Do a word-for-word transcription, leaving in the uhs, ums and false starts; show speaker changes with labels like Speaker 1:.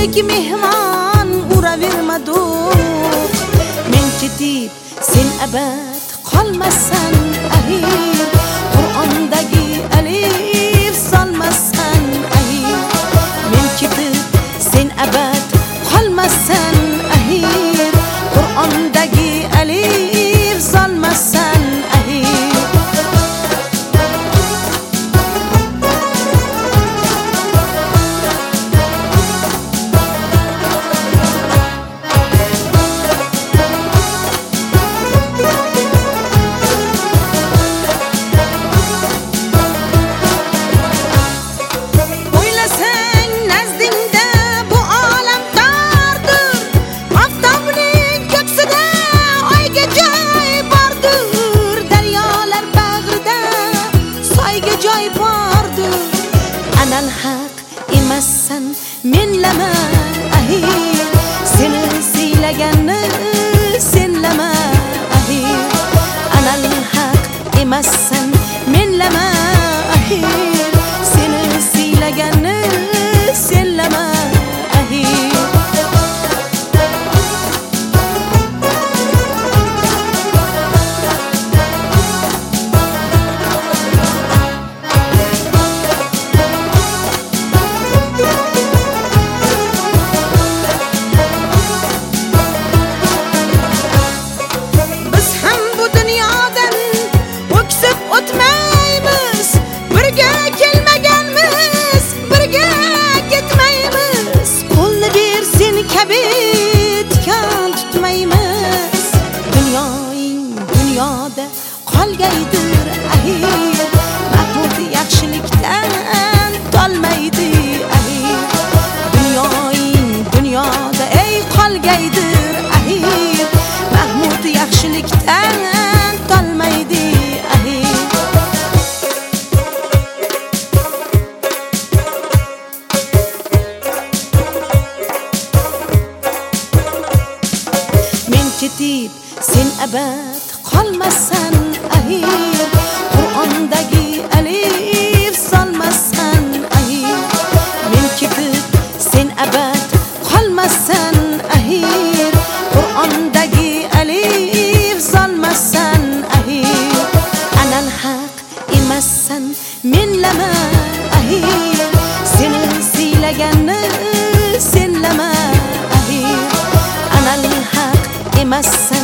Speaker 1: Ellik mehmon uraverma do'q. Men ketib sen abad qolmasan ahir. Qur'ondagi alif solmasan ahir. Men ketib sen abad qolmasan ahir. Qur'ondagi alif solmasan ahir. Anal haq emassan menlama ahir. Seni siylaganni senlama ahir. Anal haq emassan menlama ahir. Seni siylaganni senlama ahir. Kabetkan tutmaymiz. Dunyoing dunyoda qolgaydir ahir. Mahmud yaxshilikdan tolmaydi ahir. Dunyoing dunyoda ey qolgaydir ahir. Mahmud yaxshilikdan tolmaydi ahir. Ketib sen abad qolmasan ahir. Qur'ondagi alif solmasan ahir. Men ketib sen abad qolmasan ahir. Qur'ondagi alif solmasan ahir. Anal haq emassan menlama ahir. Seni siylaganni senlama ahir. Anal haq emassan